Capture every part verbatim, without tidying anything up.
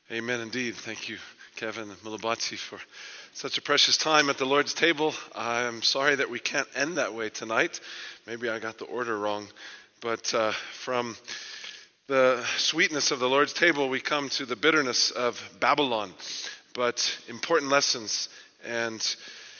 Amen indeed. Thank you, Kevin and Milabati, for such a precious time at the Lord's table. I'm sorry that we can't end that way tonight. Maybe I got the order wrong. But uh, from the sweetness of the Lord's table, we come to the bitterness of Babylon. But important lessons and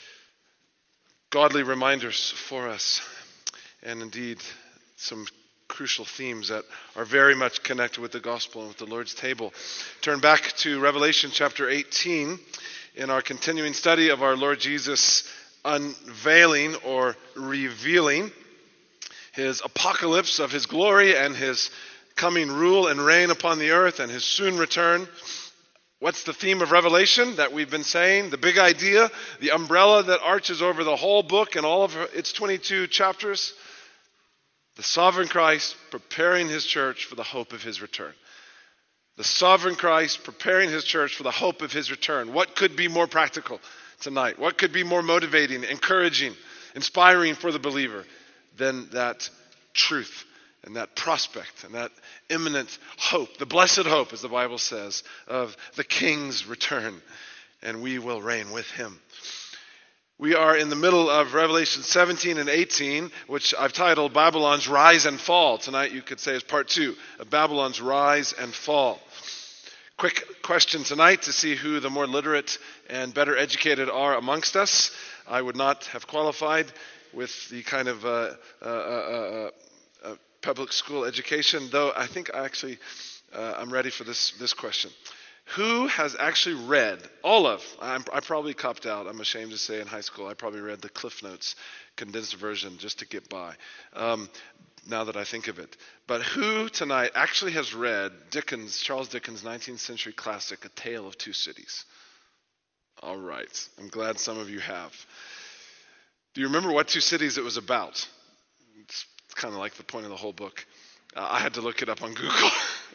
godly reminders for us. And indeed, some crucial themes that are very much connected with the gospel and with the Lord's table. Turn back to Revelation chapter eighteen in our continuing study of our Lord Jesus unveiling or revealing his apocalypse of his glory and his coming rule and reign upon the earth and his soon return. What's the theme of Revelation that we've been saying? The big idea, the umbrella that arches over the whole book and all of its twenty-two chapters. The sovereign Christ preparing his church for the hope of his return. The sovereign Christ preparing his church for the hope of his return. What could be more practical tonight? What could be more motivating, encouraging, inspiring for the believer than that truth and that prospect and that imminent hope, the blessed hope, as the Bible says, of the King's return, and we will reign with him. We are in the middle of Revelation seventeen and eighteen, which I've titled Babylon's Rise and Fall. Tonight you could say is part two of Babylon's Rise and Fall. Quick question tonight to see who the more literate and better educated are amongst us. I would not have qualified with the kind of uh, uh, uh, uh, public school education, though I think I actually uh, I'm ready for this, this question. Who has actually read all of, I'm, I probably copped out, I'm ashamed to say in high school, I probably read the Cliff Notes condensed version just to get by, um, now that I think of it. But who tonight actually has read Dickens, Charles Dickens' nineteenth century classic, A Tale of Two Cities? All right, I'm glad some of you have. Do you remember what two cities it was about? It's kind of like the point of the whole book. Uh, I had to look it up on Google.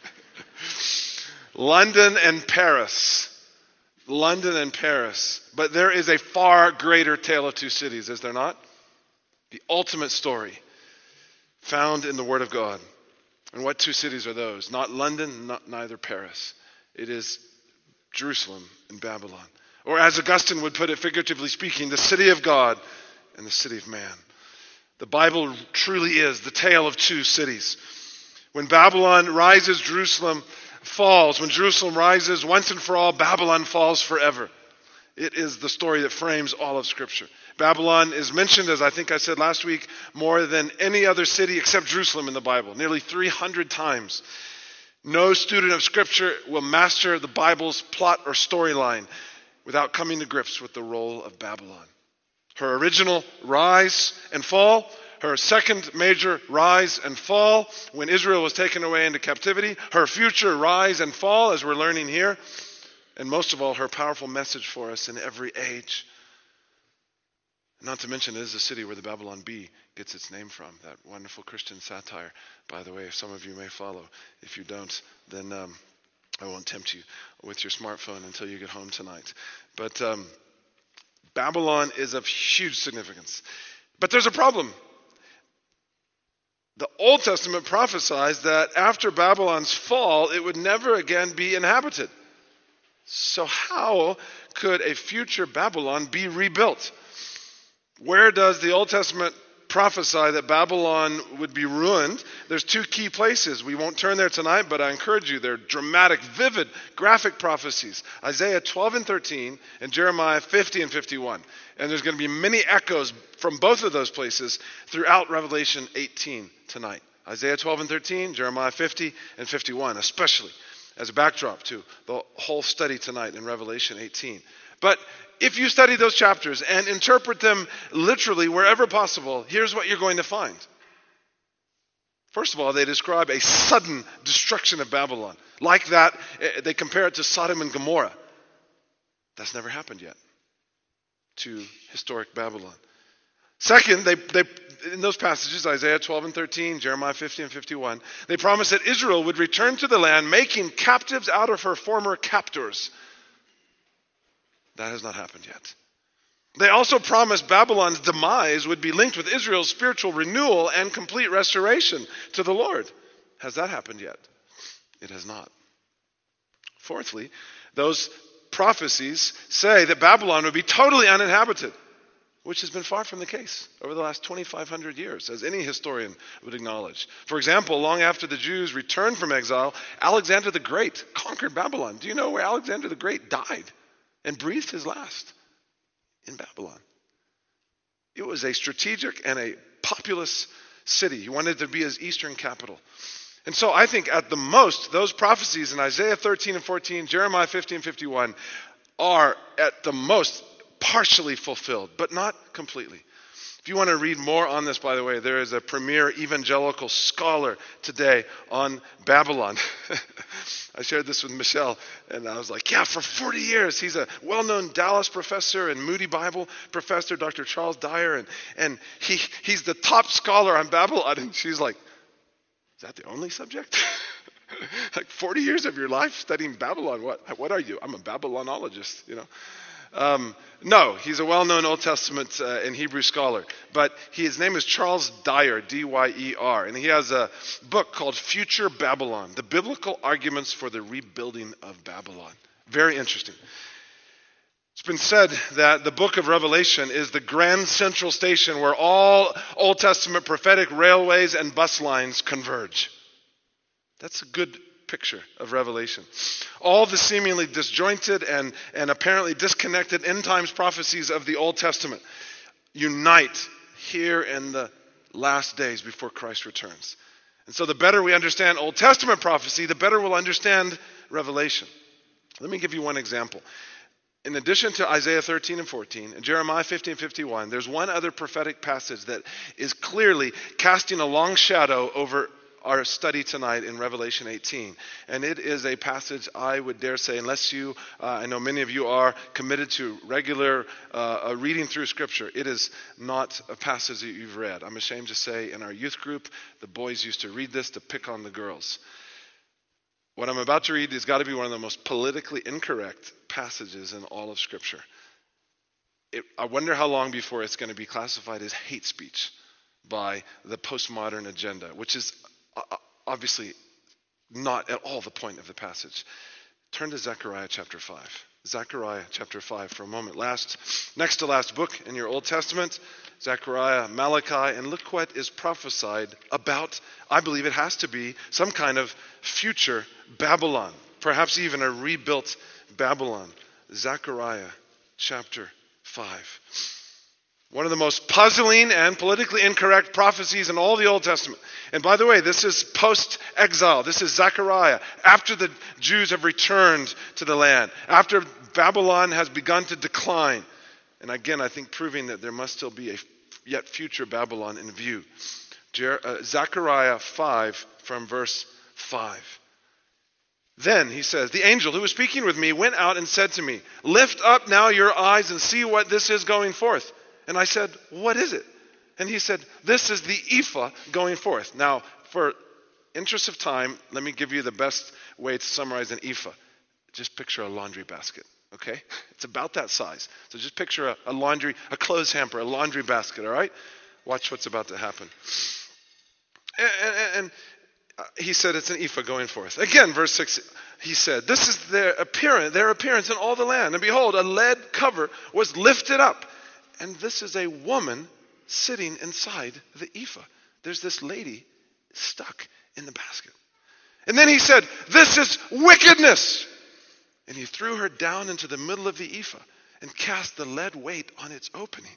London and Paris. London and Paris. But there is a far greater tale of two cities, is there not? The ultimate story found in the Word of God. And what two cities are those? Not London, not neither Paris. It is Jerusalem and Babylon. Or as Augustine would put it, figuratively speaking, the city of God and the city of man. The Bible truly is the tale of two cities. When Babylon rises, Jerusalem falls. When Jerusalem rises, once and for all, Babylon falls forever. It is the story that frames all of Scripture. Babylon is mentioned, as I think I said last week, more than any other city except Jerusalem in the Bible, nearly three hundred times. No student of Scripture will master the Bible's plot or storyline without coming to grips with the role of Babylon. Her original rise and fall, her second major rise and fall when Israel was taken away into captivity, her future rise and fall as we're learning here, and most of all, her powerful message for us in every age. Not to mention, it is the city where the Babylon Bee gets its name from, that wonderful Christian satire, by the way, if some of you may follow. If you don't, then um, I won't tempt you with your smartphone until you get home tonight. But um, Babylon is of huge significance. But there's a problem. The Old Testament prophesies that after Babylon's fall, it would never again be inhabited. So how could a future Babylon be rebuilt? Where does the Old Testament prophesy that Babylon would be ruined? There's two key places. We won't turn there tonight, but I encourage you. They're dramatic, vivid, graphic prophecies. Isaiah twelve and thirteen and Jeremiah fifty and fifty-one. And there's going to be many echoes from both of those places throughout Revelation eighteen tonight. Isaiah twelve and thirteen, Jeremiah fifty and fifty-one, especially as a backdrop to the whole study tonight in Revelation eighteen. But if you study those chapters and interpret them literally wherever possible, here's what you're going to find. First of all, they describe a sudden destruction of Babylon. Like that, they compare it to Sodom and Gomorrah. That's never happened yet to historic Babylon. Second, they, they in those passages, Isaiah twelve and thirteen, Jeremiah fifty and fifty-one, they promise that Israel would return to the land, making captives out of her former captors. That has not happened yet. They also promised Babylon's demise would be linked with Israel's spiritual renewal and complete restoration to the Lord. Has that happened yet? It has not. Fourthly, those prophecies say that Babylon would be totally uninhabited, which has been far from the case over the last twenty-five hundred years, as any historian would acknowledge. For example, long after the Jews returned from exile, Alexander the Great conquered Babylon. Do you know where Alexander the Great died and breathed his last? In Babylon. It was a strategic and a populous city. He wanted to be his eastern capital. And so I think at the most, those prophecies in Isaiah thirteen and fourteen, Jeremiah fifteen and fifty-one are at the most partially fulfilled, but not completely. If you want to read more on this, by the way, there is a premier evangelical scholar today on Babylon. I shared this with Michelle, and I was like, yeah, for forty years, he's a well-known Dallas professor and Moody Bible professor, Doctor Charles Dyer, and, and he he's the top scholar on Babylon. And she's like, is that the only subject? Like forty years of your life studying Babylon? What What are you? I'm a Babylonologist, you know. Um, no, he's a well-known Old Testament uh, and Hebrew scholar. But he, his name is Charles Dyer, D Y E R. And he has a book called Future Babylon, The Biblical Arguments for the Rebuilding of Babylon. Very interesting. It's been said that the book of Revelation is the grand central station where all Old Testament prophetic railways and bus lines converge. That's a good picture of Revelation. All the seemingly disjointed and, and apparently disconnected end times prophecies of the Old Testament unite here in the last days before Christ returns. And so the better we understand Old Testament prophecy, the better we'll understand Revelation. Let me give you one example. In addition to Isaiah thirteen and fourteen and Jeremiah fifteen and fifty-one, there's one other prophetic passage that is clearly casting a long shadow over our study tonight in Revelation eighteen. And it is a passage I would dare say, unless you, uh, I know many of you are committed to regular uh, reading through Scripture, it is not a passage that you've read. I'm ashamed to say in our youth group, the boys used to read this to pick on the girls. What I'm about to read has got to be one of the most politically incorrect passages in all of Scripture. It, I wonder how long before it's going to be classified as hate speech by the postmodern agenda, which is obviously not at all the point of the passage. Turn to Zechariah chapter five. Zechariah chapter five for a moment. Last, next to last book in your Old Testament, Zechariah, Malachi, and look what is prophesied about, I believe it has to be some kind of future Babylon, perhaps even a rebuilt Babylon. Zechariah chapter five. One of the most puzzling and politically incorrect prophecies in all the Old Testament. And by the way, this is post-exile. This is Zechariah, after the Jews have returned to the land, after Babylon has begun to decline. And again, I think proving that there must still be a yet future Babylon in view. Jer- uh, Zechariah five from verse five. Then, he says, the angel who was speaking with me went out and said to me, lift up now your eyes and see what this is going forth. And I said, what is it? And he said, this is the ephah going forth. Now, for interest of time, let me give you the best way to summarize an ephah. Just picture a laundry basket, okay? It's about that size. So just picture a, a laundry, a clothes hamper, a laundry basket, all right? Watch what's about to happen. And, and, and he said it's an ephah going forth. Again, verse six, he said, this is their appearance, their appearance in all the land. And behold, a lead cover was lifted up. And this is a woman sitting inside the ephah. There's this lady stuck in the basket. And then he said, this is wickedness. And he threw her down into the middle of the ephah and cast the lead weight on its opening.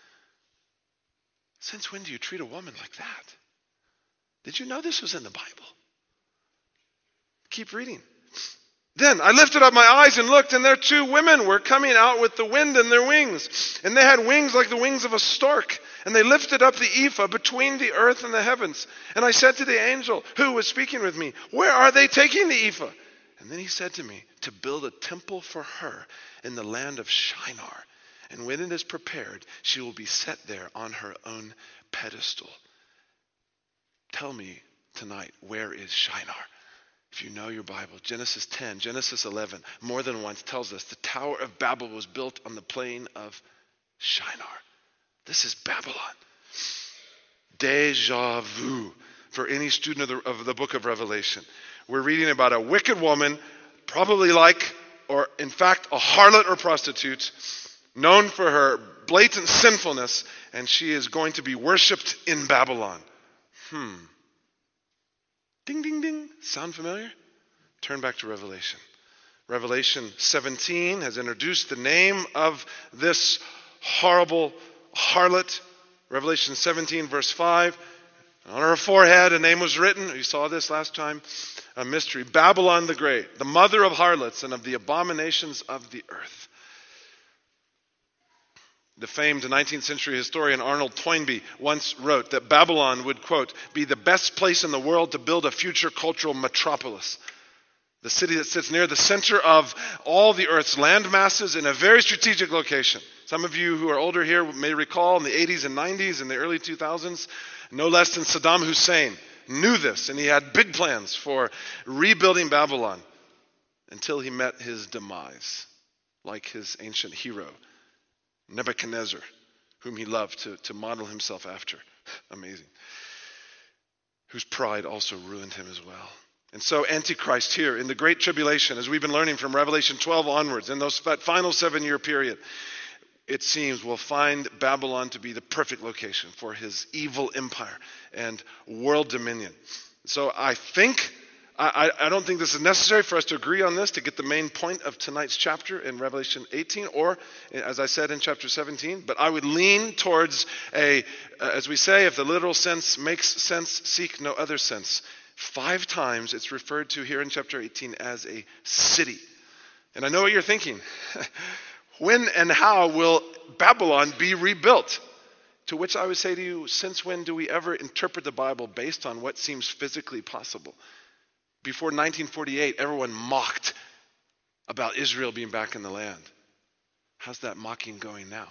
Since when do you treat a woman like that? Did you know this was in the Bible? Keep reading. Then I lifted up my eyes and looked, and there two women were coming out with the wind in their wings. And they had wings like the wings of a stork. And they lifted up the ephah between the earth and the heavens. And I said to the angel who was speaking with me, where are they taking the ephah? And then he said to me, to build a temple for her in the land of Shinar. And when it is prepared, she will be set there on her own pedestal. Tell me tonight, where is Shinar? If you know your Bible, Genesis ten, Genesis eleven, more than once tells us the Tower of Babel was built on the plain of Shinar. This is Babylon. Deja vu for any student of the, of the book of Revelation. We're reading about a wicked woman probably like, or in fact, a harlot or prostitute, known for her blatant sinfulness, and she is going to be worshipped in Babylon. Hmm. Ding, ding, ding. Sound familiar? Turn back to Revelation. Revelation seventeen has introduced the name of this horrible harlot. Revelation seventeen, verse five. On her forehead, a name was written. You saw this last time. A mystery. Babylon the Great, the mother of harlots and of the abominations of the earth. The famed nineteenth century historian Arnold Toynbee once wrote that Babylon would, quote, be the best place in the world to build a future cultural metropolis. The city that sits near the center of all the earth's land masses in a very strategic location. Some of you who are older here may recall in the eighties and nineties and the early two thousands, no less than Saddam Hussein knew this, and he had big plans for rebuilding Babylon until he met his demise, like his ancient hero, Nebuchadnezzar, whom he loved to, to model himself after. Amazing. Whose pride also ruined him as well. And so Antichrist here in the Great Tribulation, as we've been learning from Revelation twelve onwards, in those that final seven-year period, it seems will find Babylon to be the perfect location for his evil empire and world dominion. So I think, I, I don't think this is necessary for us to agree on this to get the main point of tonight's chapter in Revelation eighteen, or as I said in chapter seventeen, but I would lean towards a, as we say, if the literal sense makes sense, seek no other sense. Five times it's referred to here in chapter eighteen as a city. And I know what you're thinking. When and how will Babylon be rebuilt? To which I would say to you, since when do we ever interpret the Bible based on what seems physically possible? Before nineteen forty-eight, everyone mocked about Israel being back in the land. How's that mocking going now?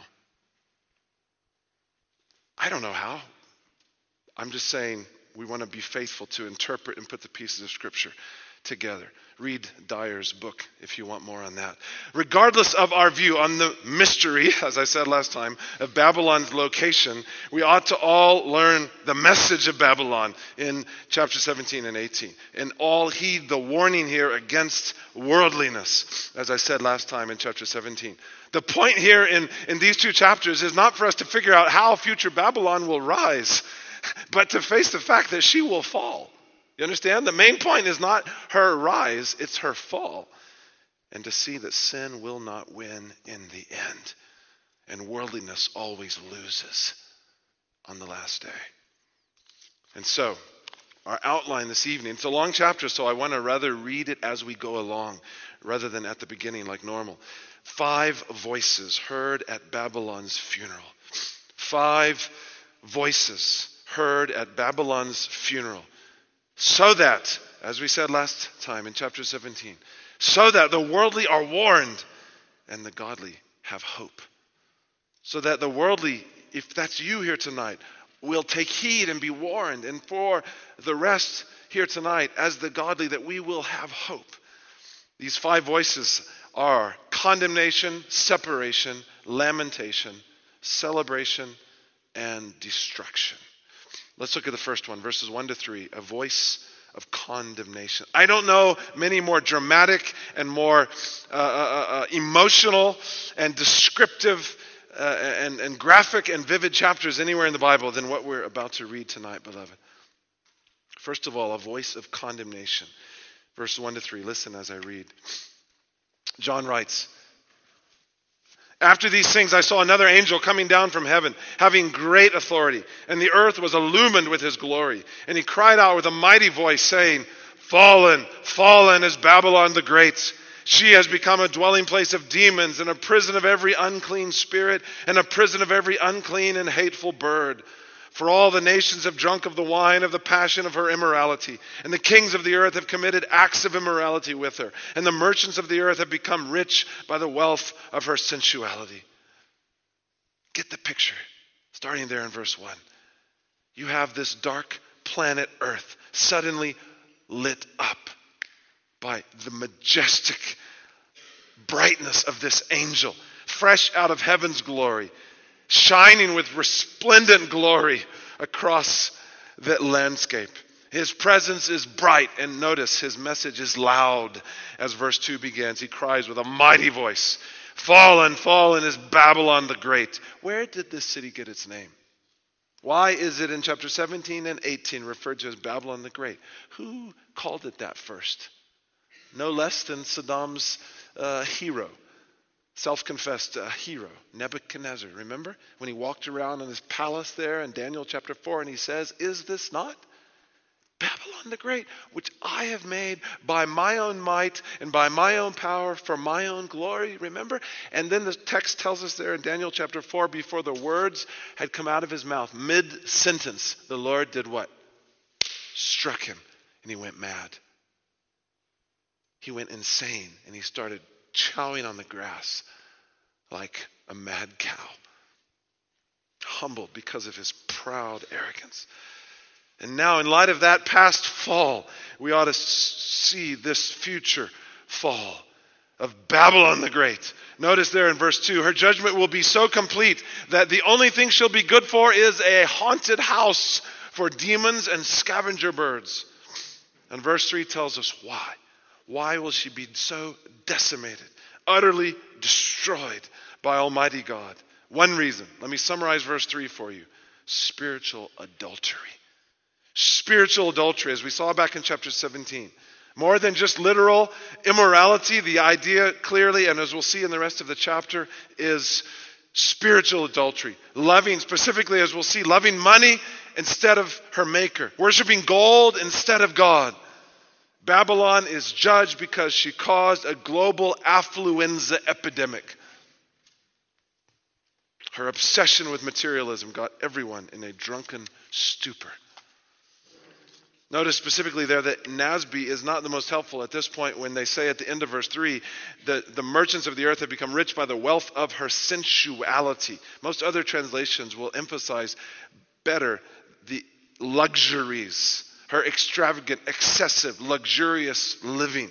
I don't know how. I'm just saying we want to be faithful to interpret and put the pieces of Scripture together. Read Dyer's book if you want more on that. Regardless of our view on the mystery, as I said last time, of Babylon's location, we ought to all learn the message of Babylon in chapter seventeen and eighteen. And all heed the warning here against worldliness, as I said last time in chapter seventeen. The point here in, in these two chapters is not for us to figure out how future Babylon will rise, but to face the fact that she will fall. You understand? The main point is not her rise, it's her fall. And to see that sin will not win in the end. And worldliness always loses on the last day. And so, our outline this evening, it's a long chapter, so I want to rather read it as we go along, rather than at the beginning like normal. Five voices heard at Babylon's funeral. Five voices heard at Babylon's funeral. So that, as we said last time in chapter seventeen, so that the worldly are warned and the godly have hope. So that the worldly, if that's you here tonight, will take heed and be warned. And for the rest here tonight, as the godly, that we will have hope. These five voices are condemnation, separation, lamentation, celebration, and destruction. Let's look at the first one, verses one to three, a voice of condemnation. I don't know many more dramatic and more uh, uh, uh, emotional and descriptive uh, and, and graphic and vivid chapters anywhere in the Bible than what we're about to read tonight, beloved. First of all, a voice of condemnation. Verses one to three, listen as I read. John writes, "After these things I saw another angel coming down from heaven, having great authority, and the earth was illumined with his glory. And he cried out with a mighty voice, saying, 'Fallen, fallen is Babylon the Great. She has become a dwelling place of demons, and a prison of every unclean spirit, and a prison of every unclean and hateful bird. For all the nations have drunk of the wine of the passion of her immorality, and the kings of the earth have committed acts of immorality with her, and the merchants of the earth have become rich by the wealth of her sensuality.'" Get the picture, starting there in verse one. You have this dark planet Earth suddenly lit up by the majestic brightness of this angel, fresh out of heaven's glory, shining with resplendent glory across that landscape. His presence is bright, and notice his message is loud. As verse two begins, he cries with a mighty voice, "Fallen, fallen is Babylon the Great." Where did this city get its name? Why is it in chapter seventeen and eighteen referred to as Babylon the Great? Who called it that first? No less than Saddam's uh, hero, self-confessed uh, hero, Nebuchadnezzar. Remember when he walked around in his palace there in Daniel chapter four, and he says, "Is this not Babylon the Great, which I have made by my own might and by my own power for my own glory?" Remember? And then the text tells us there in Daniel chapter four, before the words had come out of his mouth, mid-sentence, the Lord did what? Struck him, and he went mad. He went insane, and he started chowing on the grass like a mad cow, humbled because of his proud arrogance. And now, in light of that past fall, we ought to see this future fall of Babylon the Great. Notice there in verse two, her judgment will be so complete that the only thing she'll be good for is a haunted house for demons and scavenger birds. And verse three tells us why. Why will she be so decimated, utterly destroyed by Almighty God? One reason. Let me summarize verse three for you. Spiritual adultery. Spiritual adultery, as we saw back in chapter seventeen. More than just literal immorality, the idea clearly, and as we'll see in the rest of the chapter, is spiritual adultery. Loving, specifically as we'll see, loving money instead of her maker. Worshipping gold instead of God. Babylon is judged because she caused a global affluenza epidemic. Her obsession with materialism got everyone in a drunken stupor. Notice specifically there that N A S B is not the most helpful at this point when they say at the end of verse three that the merchants of the earth have become rich by the wealth of her sensuality. Most other translations will emphasize better the luxuries, her extravagant, excessive, luxurious living,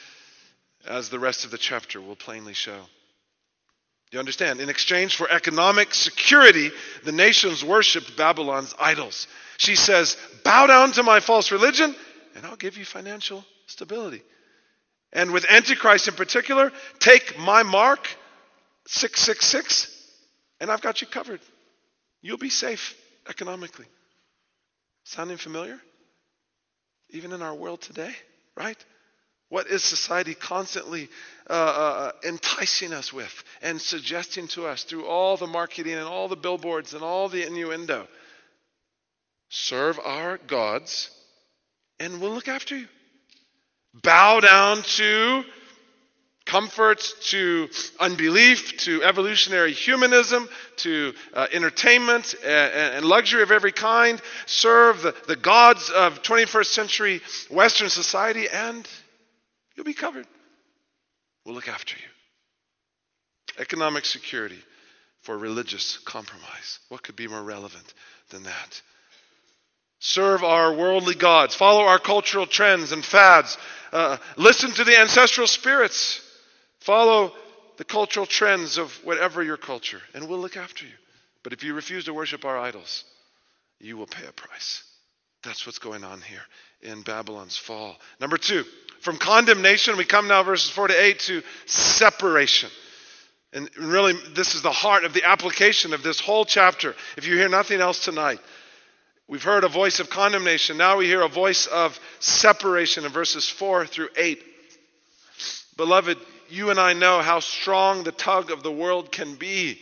as the rest of the chapter will plainly show. You understand? In exchange for economic security, the nations worshipped Babylon's idols. She says, "Bow down to my false religion, and I'll give you financial stability." And with Antichrist in particular, take my mark, six six six, and I've got you covered. You'll be safe economically. Sounding familiar? Even in our world today, right? What is society constantly uh, uh, enticing us with and suggesting to us through all the marketing and all the billboards and all the innuendo? Serve our gods and we'll look after you. Bow down to comfort, to unbelief, to evolutionary humanism, to uh, entertainment and, and luxury of every kind. Serve the, the gods of twenty-first century Western society and you'll be covered. We'll look after you. Economic security for religious compromise. What could be more relevant than that? Serve our worldly gods. Follow our cultural trends and fads. Uh, listen to the ancestral spirits. Follow the cultural trends of whatever your culture, and we'll look after you. But if you refuse to worship our idols, you will pay a price. That's what's going on here in Babylon's fall. Number two, from condemnation, we come now verses four to eight to separation. And really, this is the heart of the application of this whole chapter. If you hear nothing else tonight, we've heard a voice of condemnation. Now we hear a voice of separation in verses four through eight. Beloved, you and I know how strong the tug of the world can be.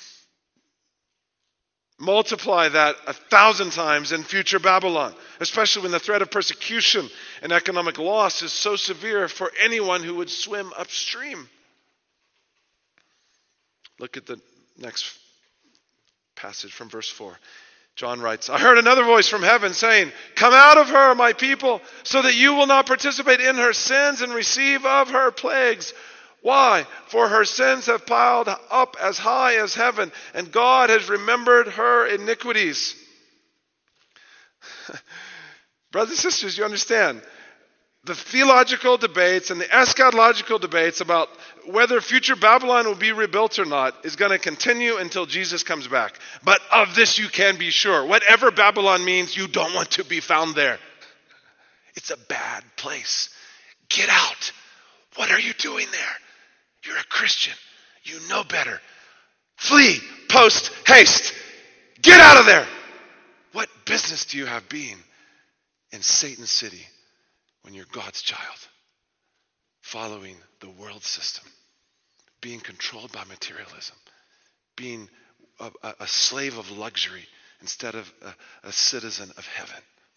Multiply that a thousand times in future Babylon, especially when the threat of persecution and economic loss is so severe for anyone who would swim upstream. Look at the next passage from verse four. John writes, "I heard another voice from heaven saying, 'Come out of her, my people, so that you will not participate in her sins and receive of her plagues. Why? For her sins have piled up as high as heaven, and God has remembered her iniquities.'" Brothers and sisters, you understand, the theological debates and the eschatological debates about whether future Babylon will be rebuilt or not is going to continue until Jesus comes back. But of this you can be sure. Whatever Babylon means, you don't want to be found there. It's a bad place. Get out. What are you doing there? You're a Christian. You know better. Flee, post, haste. Get out of there. What business do you have being in Satan's city when you're God's child? Following the world system. Being controlled by materialism. Being a, a, a slave of luxury instead of a, a citizen of heaven.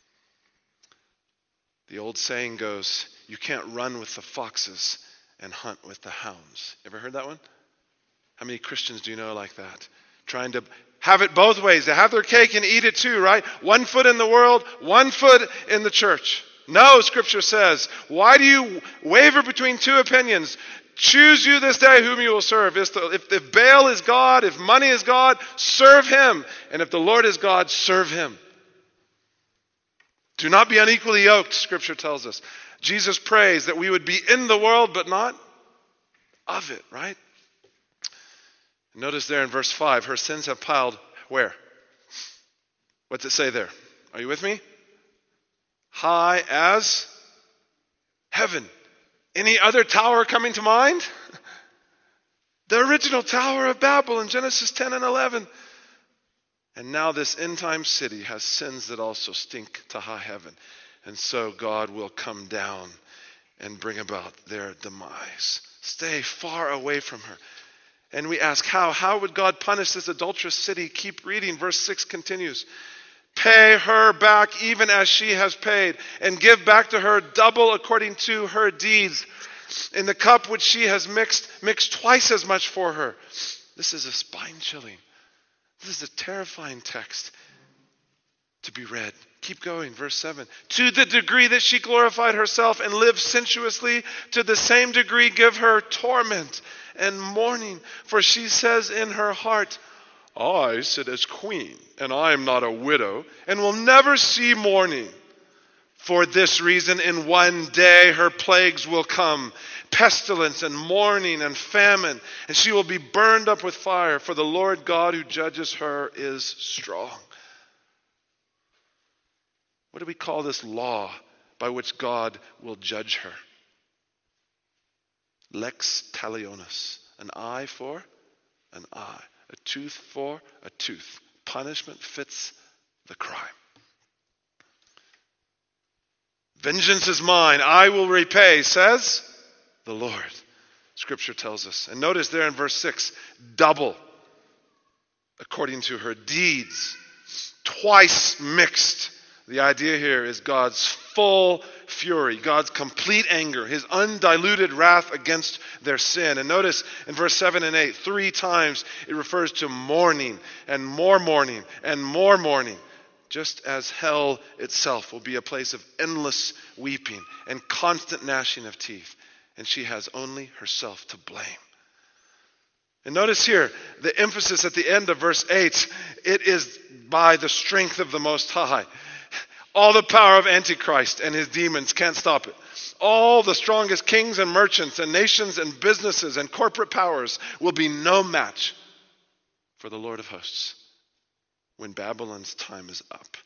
The old saying goes, you can't run with the foxes and hunt with the hounds. Ever heard that one? How many Christians do you know like that? Trying to have it both ways. They have their cake and eat it too, right? One foot in the world, one foot in the church. No, Scripture says. Why do you waver between two opinions? Choose you this day whom you will serve. If, the, if, if Baal is God, if money is God, serve him. And if the Lord is God, serve him. Do not be unequally yoked, Scripture tells us. Jesus prays that we would be in the world, but not of it, right? Notice there in verse five, her sins have piled where? What's it say there? Are you with me? High as heaven. Any other tower coming to mind? The original Tower of Babel in Genesis ten and eleven. And now this end-time city has sins that also stink to high heaven. And so God will come down and bring about their demise. Stay far away from her. And we ask how? How would God punish this adulterous city? Keep reading. Verse six continues. Pay her back even as she has paid, and give back to her double according to her deeds. In the cup which she has mixed, mix twice as much for her. This is a spine-chilling. This is a terrifying text to be read. Keep going, verse seven. To the degree that she glorified herself and lived sensuously, to the same degree give her torment and mourning. For she says in her heart, I sit as queen, and I am not a widow, and will never see mourning. For this reason, in one day her plagues will come, pestilence and mourning and famine, and she will be burned up with fire, for the Lord God who judges her is strong. What do we call this law by which God will judge her? Lex talionis, an eye for an eye, a tooth for a tooth. Punishment fits the crime. Vengeance is mine, I will repay, says the Lord. Scripture tells us. And notice there in verse six, double according to her deeds, twice mixed. The idea here is God's full fury, God's complete anger, his undiluted wrath against their sin. And notice in verse seven and eight, three times it refers to mourning and more mourning and more mourning. Just as hell itself will be a place of endless weeping and constant gnashing of teeth. And she has only herself to blame. And notice here, the emphasis at the end of verse eight, it is by the strength of the Most High. All the power of Antichrist and his demons can't stop it. All the strongest kings and merchants and nations and businesses and corporate powers will be no match for the Lord of hosts when Babylon's time is up.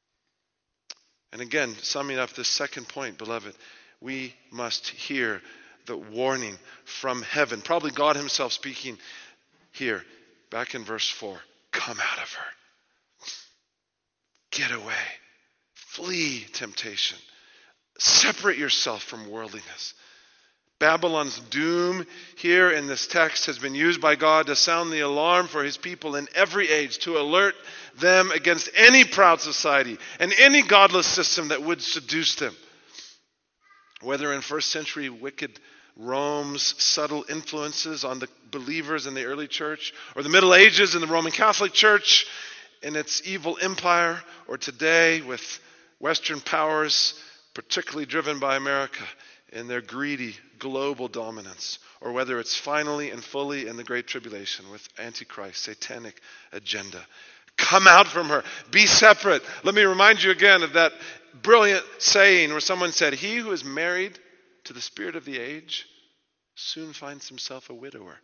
And again, summing up this second point, beloved, we must hear the warning from heaven. Probably God himself speaking here, back in verse four. Come out of her. Get away. Flee temptation. Separate yourself from worldliness. Babylon's doom here in this text has been used by God to sound the alarm for his people in every age, to alert them against any proud society and any godless system that would seduce them. Whether in first century wicked Rome's subtle influences on the believers in the early church, or the Middle Ages in the Roman Catholic Church in its evil empire, or today with Western powers, particularly driven by America, in their greedy global dominance, or whether it's finally and fully in the Great Tribulation with Antichrist, satanic agenda. Come out from her. Be separate. Let me remind you again of that brilliant saying where someone said, he who is married to the spirit of the age soon finds himself a widower.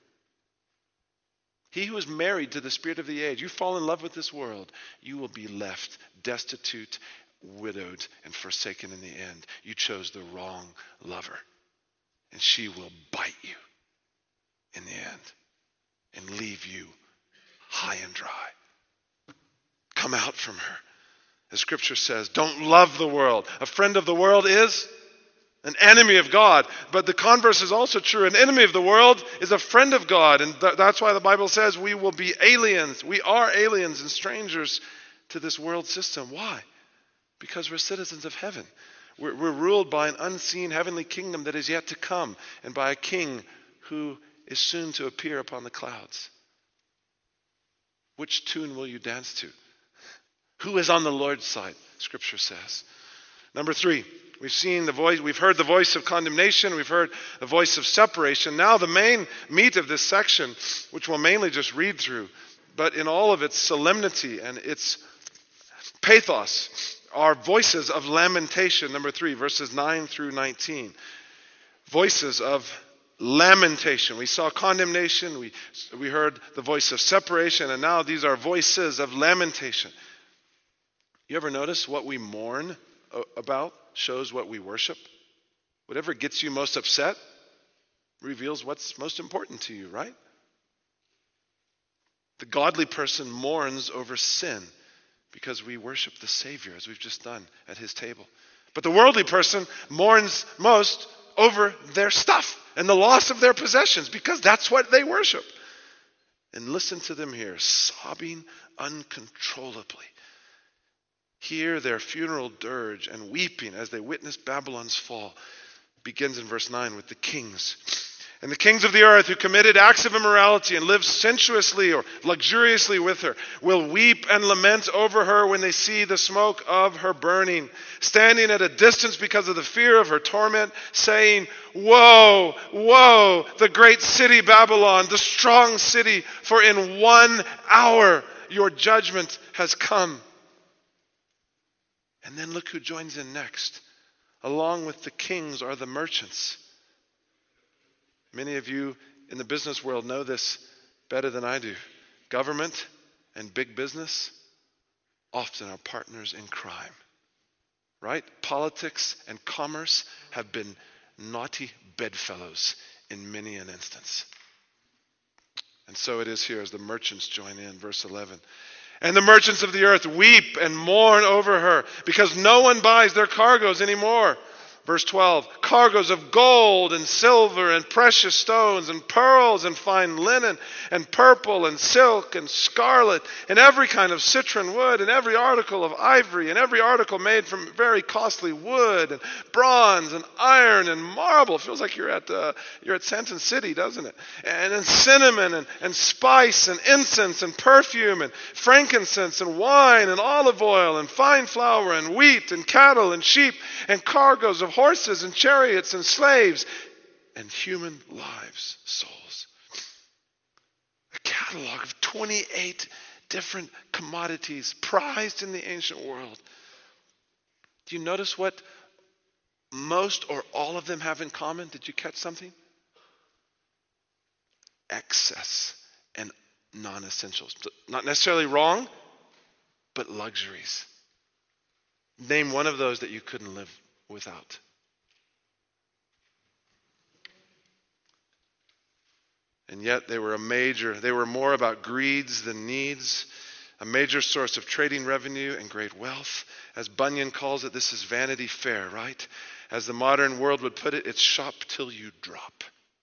He who is married to the spirit of the age, you fall in love with this world, you will be left destitute, widowed and forsaken in the end. You chose the wrong lover. And she will bite you in the end and leave you high and dry. Come out from her. As Scripture says, don't love the world. A friend of the world is an enemy of God. But the converse is also true. An enemy of the world is a friend of God. And th- that's why the Bible says we will be aliens. We are aliens and strangers to this world system. Why? Because we're citizens of heaven. We're, we're ruled by an unseen heavenly kingdom that is yet to come, and by a king who is soon to appear upon the clouds. Which tune will you dance to? Who is on the Lord's side? Scripture says. Number three, we've seen the voice, we've heard the voice of condemnation, we've heard the voice of separation. Now the main meat of this section, which we'll mainly just read through, but in all of its solemnity and its pathos, are voices of lamentation. Number three, verses nine through nineteen. Voices of lamentation. We saw condemnation, we, we heard the voice of separation, and now these are voices of lamentation. You ever notice what we mourn about shows what we worship? Whatever gets you most upset reveals what's most important to you, right? The godly person mourns over sin because we worship the Savior, as we've just done at his table. But the worldly person mourns most over their stuff and the loss of their possessions because that's what they worship. And listen to them here, sobbing uncontrollably. Hear their funeral dirge and weeping as they witness Babylon's fall. Begins in verse nine with the kings. And the kings of the earth who committed acts of immorality and lived sensuously or luxuriously with her will weep and lament over her when they see the smoke of her burning, standing at a distance because of the fear of her torment, saying, woe, woe, the great city Babylon, the strong city, for in one hour your judgment has come. And then look who joins in next. Along with the kings are the merchants. Many of you in the business world know this better than I do. Government and big business often are partners in crime. Right? Politics and commerce have been naughty bedfellows in many an instance. And so it is here as the merchants join in, verse eleven. And the merchants of the earth weep and mourn over her because no one buys their cargoes anymore. Verse twelve, cargoes of gold and silver and precious stones and pearls and fine linen and purple and silk and scarlet and every kind of citron wood and every article of ivory and every article made from very costly wood and bronze and iron and marble. Feels like you're at uh, you're at Santon City, doesn't it? And, and cinnamon and, and spice and incense and perfume and frankincense and wine and olive oil and fine flour and wheat and cattle and sheep and cargoes of horses and chariots and slaves and human lives, souls. A catalog of twenty-eight different commodities prized in the ancient world. Do you notice what most or all of them have in common? Did you catch something? Excess and non-essentials. Not necessarily wrong, but luxuries. Name one of those that you couldn't live without. And yet they were a major, they were more about greeds than needs, a major source of trading revenue and great wealth. As Bunyan calls it, this is Vanity Fair, right? As the modern world would put it, it's shop till you drop.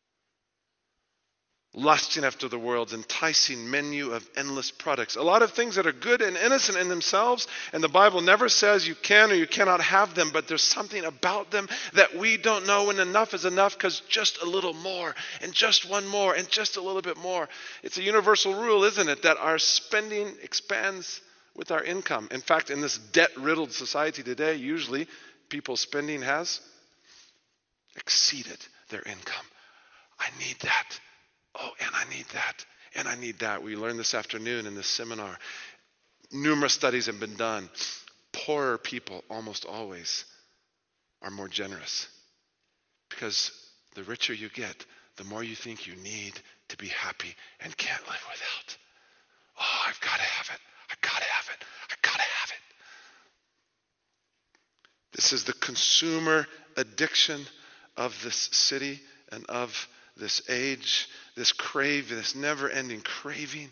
Lusting after the world's enticing menu of endless products. A lot of things that are good and innocent in themselves, and the Bible never says you can or you cannot have them, but there's something about them that we don't know when enough is enough, because just a little more, and just one more, and just a little bit more. It's a universal rule, isn't it, that our spending expands with our income. In fact, in this debt-riddled society today, usually people's spending has exceeded their income. I need that. Oh, and I need that, and I need that. We learned this afternoon in this seminar. Numerous studies have been done. Poorer people almost always are more generous, because the richer you get, the more you think you need to be happy and can't live without. Oh, I've got to have it. I've got to have it. I've got to have it. This is the consumer addiction of this city and of this age, this crave, this never-ending craving.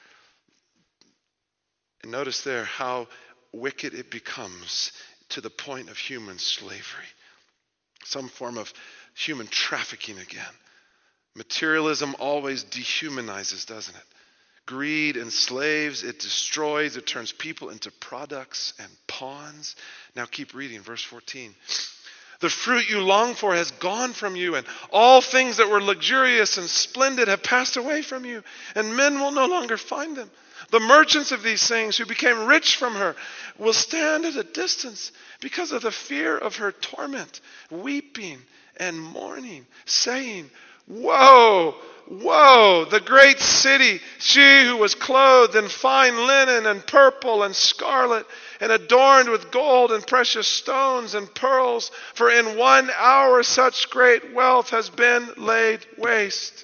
And notice there how wicked it becomes to the point of human slavery. Some form of human trafficking again. Materialism always dehumanizes, doesn't it? Greed enslaves, it destroys, it turns people into products and pawns. Now keep reading, verse fourteen. The fruit you long for has gone from you, and all things that were luxurious and splendid have passed away from you, and men will no longer find them. The merchants of these things who became rich from her will stand at a distance because of the fear of her torment, weeping and mourning, saying, Woe, woe, the great city, she who was clothed in fine linen and purple and scarlet, and adorned with gold and precious stones and pearls, for in one hour such great wealth has been laid waste.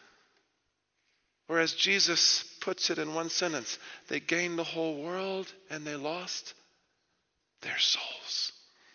Or as Jesus puts it in one sentence, they gained the whole world and they lost their souls.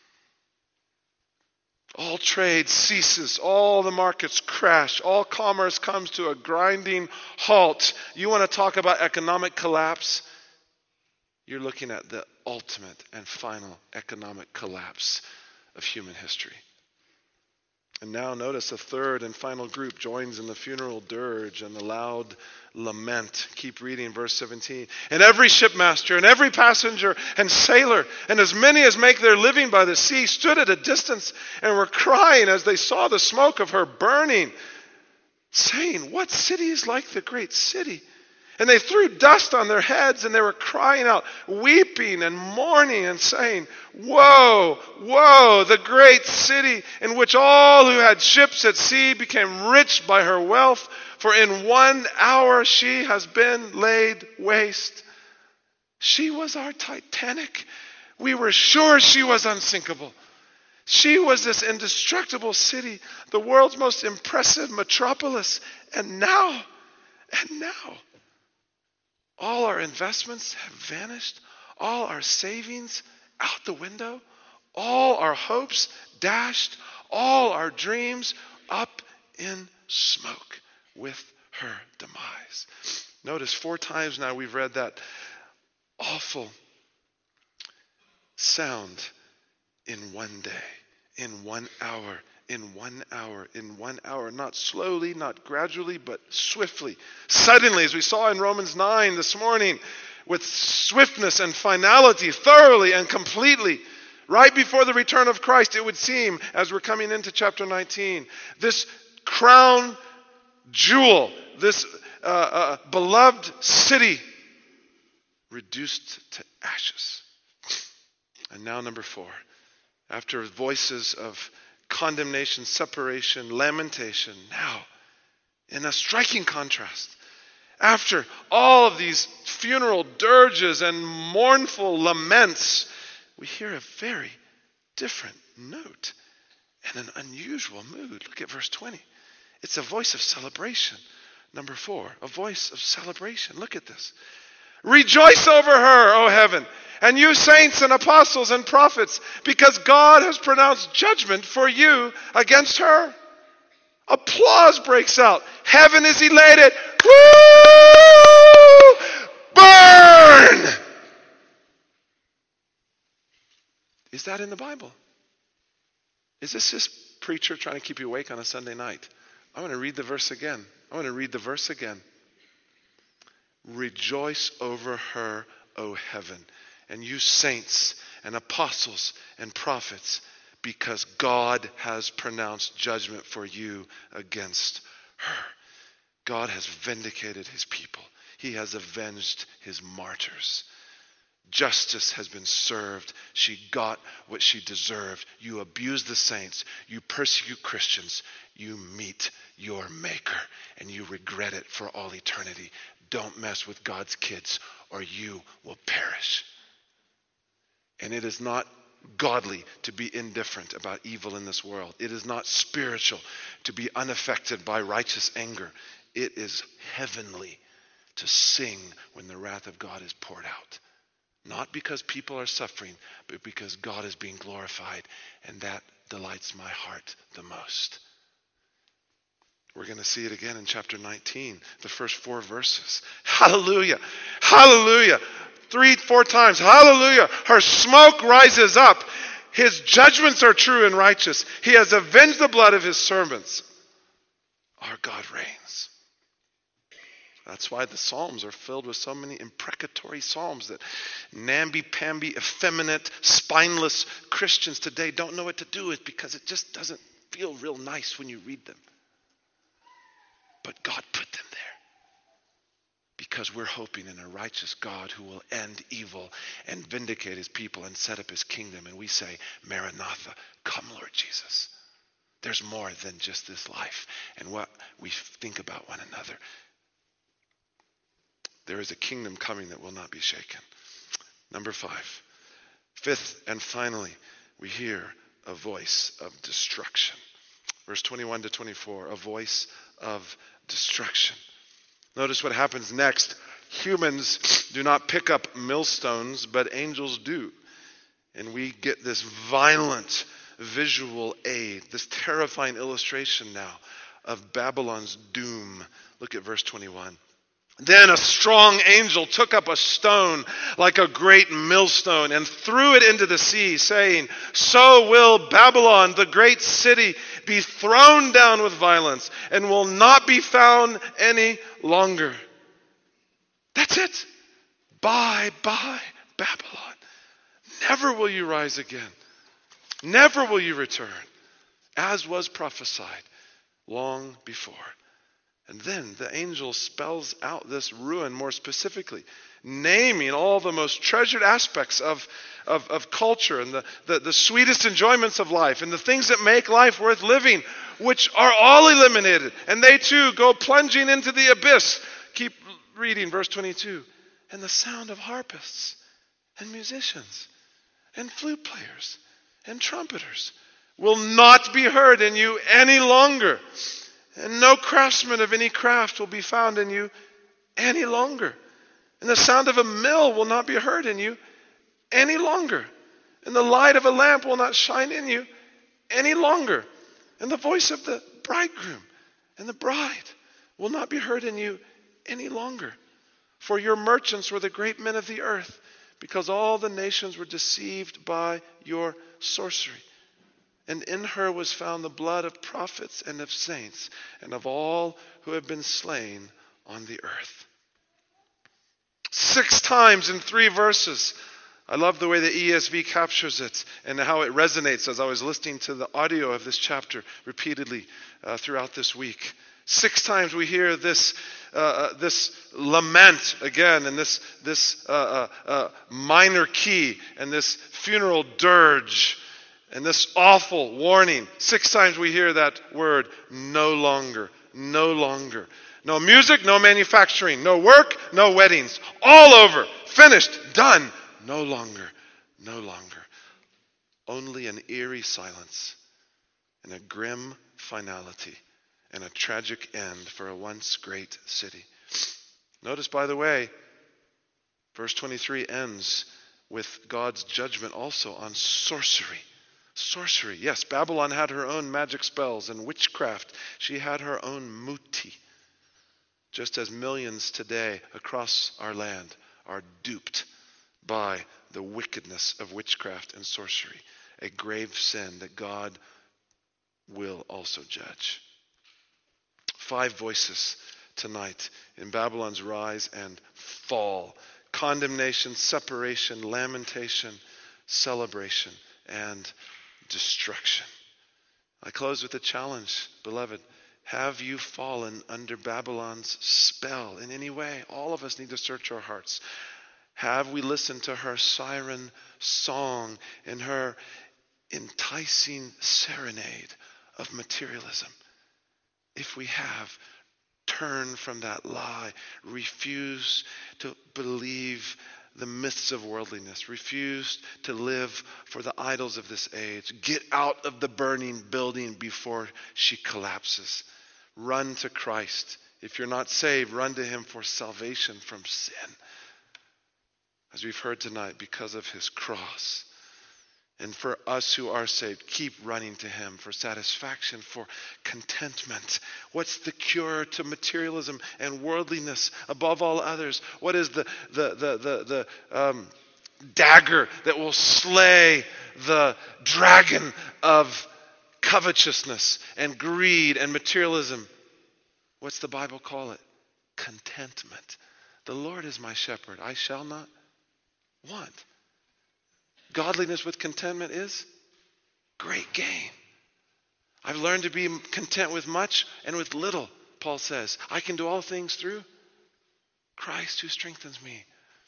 All trade ceases, all the markets crash, all commerce comes to a grinding halt. You want to talk about economic collapse? You're looking at the ultimate and final economic collapse of human history. And now notice a third and final group joins in the funeral dirge and the loud lament. Keep reading verse seventeen. And every shipmaster and every passenger and sailor and as many as make their living by the sea stood at a distance and were crying as they saw the smoke of her burning, saying, What city is like the great city? And they threw dust on their heads, and they were crying out, weeping and mourning and saying, Woe, woe, the great city in which all who had ships at sea became rich by her wealth, for in one hour she has been laid waste. She was our Titanic. We were sure she was unsinkable. She was this indestructible city, the world's most impressive metropolis. And now, and now, all our investments have vanished. All our savings out the window. All our hopes dashed. All our dreams up in smoke with her demise. Notice four times now we've read that awful sound in one day, in one hour. In one hour, in one hour, not slowly, not gradually, but swiftly. Suddenly, as we saw in Romans nine this morning, with swiftness and finality, thoroughly and completely, right before the return of Christ, it would seem, as we're coming into chapter nineteen, this crown jewel, this uh, uh, beloved city, reduced to ashes. And now number four, after voices of condemnation, separation, lamentation. Now, in a striking contrast, after all of these funeral dirges and mournful laments, we hear a very different note and an unusual mood. Look at verse twenty. It's a voice of celebration. Number four, a voice of celebration. Look at this. Rejoice over her, O heaven, and you saints and apostles and prophets, because God has pronounced judgment for you against her. Applause breaks out. Heaven is elated. Woo! Burn! Is that in the Bible? Is this this preacher trying to keep you awake on a Sunday night? I want to read the verse again. I want to read the verse again. Rejoice over her, O heaven, and you saints and apostles and prophets, because God has pronounced judgment for you against her. God has vindicated his people. He has avenged his martyrs. Justice has been served. She got what she deserved. You abuse the saints. You persecute Christians. You meet your maker, and you regret it for all eternity. Don't mess with God's kids, or you will perish. And it is not godly to be indifferent about evil in this world. It is not spiritual to be unaffected by righteous anger. It is heavenly to sing when the wrath of God is poured out. Not because people are suffering, but because God is being glorified, and that delights my heart the most. We're going to see it again in chapter nineteen, the first four verses. Hallelujah! Hallelujah! Three, four times. Hallelujah! Her smoke rises up. His judgments are true and righteous. He has avenged the blood of his servants. Our God reigns. That's why the Psalms are filled with so many imprecatory psalms that namby-pamby, effeminate, spineless Christians today don't know what to do with, because it just doesn't feel real nice when you read them. But God put them there because we're hoping in a righteous God who will end evil and vindicate his people and set up his kingdom. And we say, Maranatha, come Lord Jesus. There's more than just this life and what we think about one another. There is a kingdom coming that will not be shaken. Number five. Fifth and finally, we hear a voice of destruction. Verse twenty-one to twenty-four, a voice of destruction. Notice what happens next. Humans do not pick up millstones, but angels do. And we get this violent visual aid, this terrifying illustration now of Babylon's doom. Look at verse twenty-one. Then a strong angel took up a stone like a great millstone and threw it into the sea, saying, so will Babylon, the great city, be thrown down with violence and will not be found any longer. That's it. Bye, bye, Babylon. Never will you rise again. Never will you return, as was prophesied long before. And then the angel spells out this ruin more specifically, naming all the most treasured aspects of, of, of culture and the, the, the sweetest enjoyments of life and the things that make life worth living, which are all eliminated. And they too go plunging into the abyss. Keep reading verse twenty-two. And the sound of harpists and musicians and flute players and trumpeters will not be heard in you any longer. And no craftsman of any craft will be found in you any longer. And the sound of a mill will not be heard in you any longer. And the light of a lamp will not shine in you any longer. And the voice of the bridegroom and the bride will not be heard in you any longer. For your merchants were the great men of the earth, because all the nations were deceived by your sorcery. And in her was found the blood of prophets and of saints and of all who have been slain on the earth. Six times in three verses. I love the way the E S V captures it and how it resonates as I was listening to the audio of this chapter repeatedly uh, throughout this week. Six times we hear this uh, this lament again, and this this uh, uh, uh, minor key, and this funeral dirge, and this awful warning. Six times we hear that word, no longer, no longer. No music, no manufacturing, no work, no weddings. All over, finished, done. No longer, no longer. Only an eerie silence and a grim finality and a tragic end for a once great city. Notice, by the way, verse twenty-three ends with God's judgment also on sorcery. Sorcery. Yes, Babylon had her own magic spells and witchcraft. She had her own muti. Just as millions today across our land are duped by the wickedness of witchcraft and sorcery, a grave sin that God will also judge. Five voices tonight in Babylon's rise and fall. Condemnation, separation, lamentation, celebration, and destruction. I close with a challenge, beloved. Have you fallen under Babylon's spell in any way? All of us need to search our hearts. Have we listened to her siren song and her enticing serenade of materialism? If we have, turn from that lie. Refuse to believe the myths of worldliness. Refuse to live for the idols of this age. Get out of the burning building before she collapses. Run to Christ. If you're not saved, run to him for salvation from sin. as we've heard tonight, because of his cross. And for us who are saved, keep running to him for satisfaction, for contentment. What's the cure to materialism and worldliness above all others? What is the the the the, the um, dagger that will slay the dragon of covetousness and greed and materialism? What's the Bible call it? Contentment. The Lord is my shepherd, I shall not want. Godliness with contentment is great gain. I've learned to be content with much and with little, Paul says. I can do all things through Christ who strengthens me.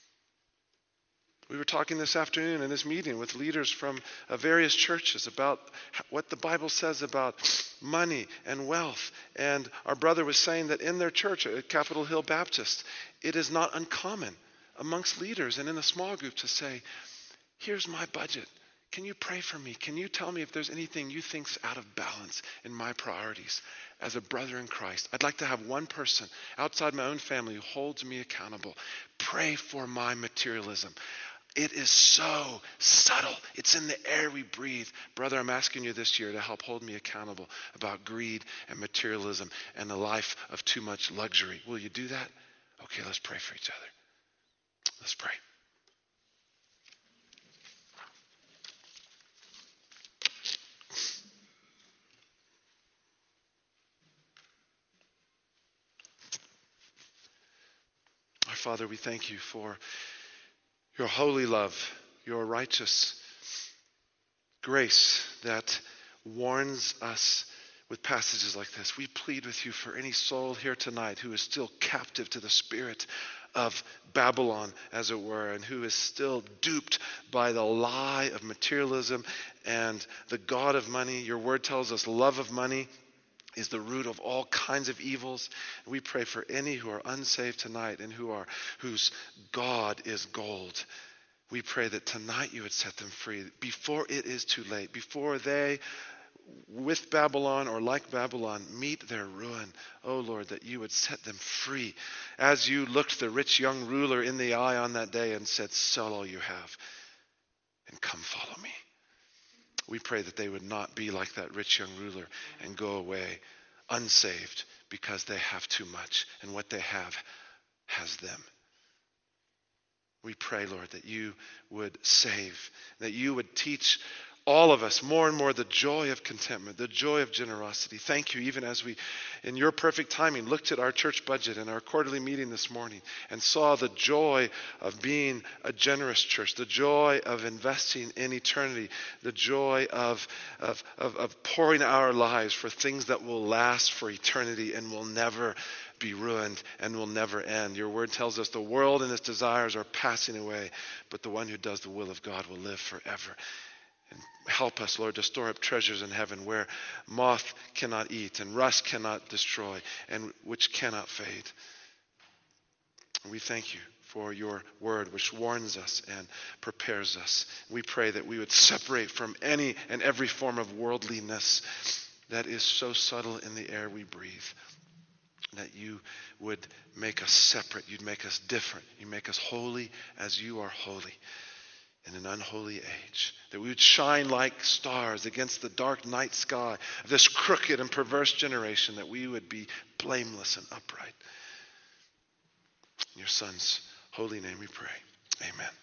We were talking this afternoon in this meeting with leaders from uh, various churches about what the Bible says about money and wealth. And our brother was saying that in their church, at Capitol Hill Baptist, it is not uncommon amongst leaders and in the small group to say, here's my budget. Can you pray for me? Can you tell me if there's anything you think's out of balance in my priorities as a brother in Christ? I'd like to have one person outside my own family who holds me accountable. Pray for my materialism. It is so subtle. It's in the air we breathe. Brother, I'm asking you this year to help hold me accountable about greed and materialism and the life of too much luxury. Will you do that? Okay, let's pray for each other. Let's pray. Our Father, we thank you for your holy love, your righteous grace that warns us with passages like this. We plead with you for any soul here tonight who is still captive to the spirit of Babylon, as it were, and who is still duped by the lie of materialism and the god of money. Your word tells us love of money is the root of all kinds of evils. We pray for any who are unsaved tonight and who are whose God is gold. We pray that tonight you would set them free before it is too late, before they, with Babylon or like Babylon, meet their ruin. Oh Lord, that you would set them free as you looked the rich young ruler in the eye on that day and said, sell all you have and come follow me. We pray that they would not be like that rich young ruler and go away unsaved because they have too much and what they have has them. We pray, Lord, that you would save, that you would teach all of us more and more the joy of contentment, the joy of generosity. Thank you, even as we, in your perfect timing, looked at our church budget and our quarterly meeting this morning and saw the joy of being a generous church, the joy of investing in eternity, the joy of, of, of, of pouring our lives for things that will last for eternity and will never be ruined and will never end. Your word tells us the world and its desires are passing away, but the one who does the will of God will live forever. And help us, Lord, to store up treasures in heaven where moth cannot eat and rust cannot destroy and which cannot fade. We thank you for your word which warns us and prepares us. We pray that we would separate from any and every form of worldliness that is so subtle in the air we breathe. That you would make us separate. You'd make us different. You make us holy as you are holy in an unholy age. That we would shine like stars against the dark night sky of this crooked and perverse generation. That we would be blameless and upright. In your Son's holy name we pray. Amen.